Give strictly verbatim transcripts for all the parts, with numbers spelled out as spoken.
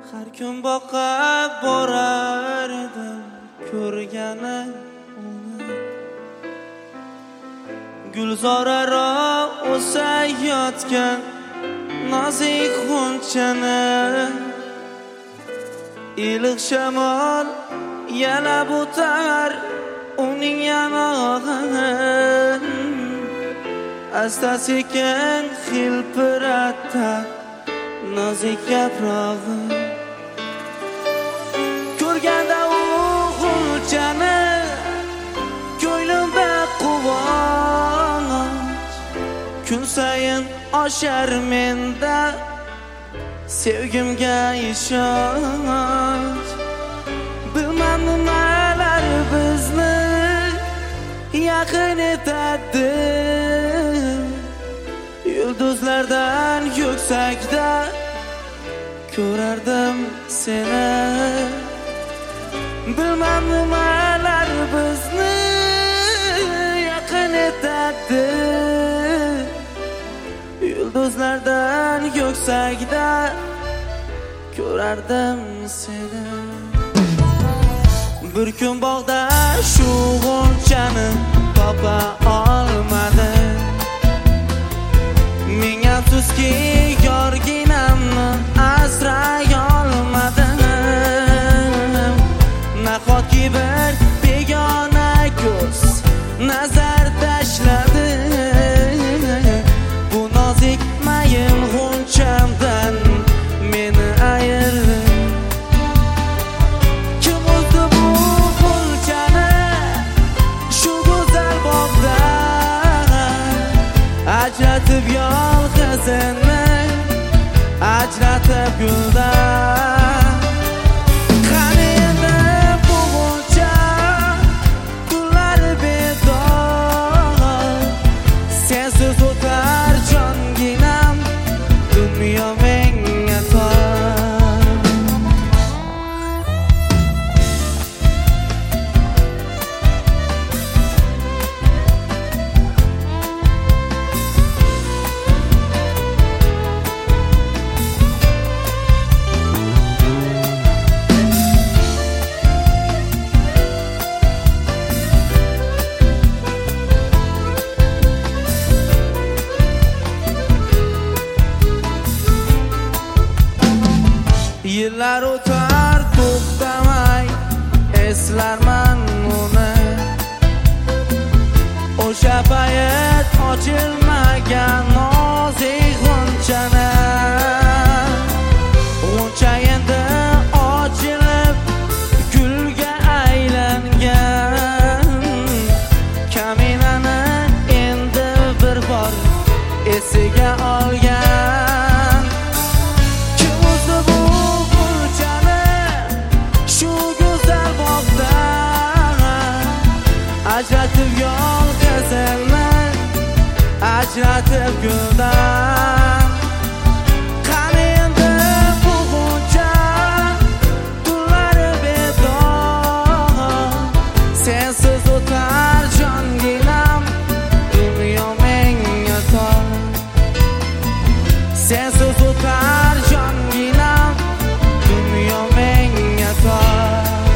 Har kun boqib borar edim ko'rgani uni. Gulzoraro o'sayotgan nozik g'unchani, iliq shamol yalab o'tar uning yanog'ini. Asta-sekin hilpiratar nozik yaprog'i. Ko'rganda u g'unchani ko'nglimda quvonch, kun sayin oshar menda sevgimga ishonch. Bilmam nimalar bizni yaqin etadi, yulduzlardan yuksakda ko'rardim seni. Bilmam nimalar bizni yaqin etadi, yulduzlardan yuksakda ko'rardim seni. Bir kun bog'da shu g'unchani topa olmadim. Ming afsuski yorginamni asray olmadim. Nahotki bir begona ko'z nazar tashladi, bu nozik mayin g'unchamdan meni ayirdi. Kim o'zdi bu g'unchani shu go'zal bog'da, ajratib yolg'izini, ajratib guldan. Qani endi bu g'uncha kunlar bedor, sensiz o'tar jonginam dunyo menga tor. Yillar o'tar to'xtamay eslarman uni. O'sha payt ochilmagan nozik g'unchani, g'uncha endi ochilib gulga aylangan. Kaminani endi bir bor esiga olgan. Kim o'zi bu ajratib yolg'izini, ajratib guldan. Qani endi bu g'uncha tunlari bedor, sensiz o'tar jonginam dunyo menga tor. Sensiz o'tar jonginam dunyo menga tor.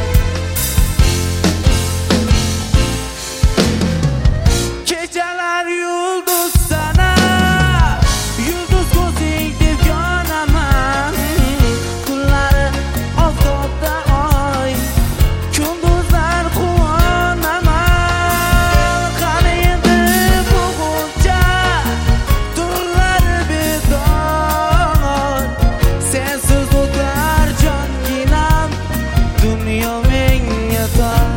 Kechalar yulduz sanab, yulduz ko'zing deb yonaman. Kunlari oftobda oy, kunduzlar quvonaman. Qani endi bu g'uncha tunlari bedor, sensiz o'tar jonginam dunyo menga tor.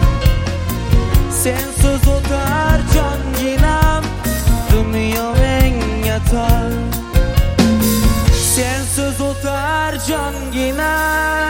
Sensiz o'tar jonginam dunyo menga tor. Sensiz o'tar jonginam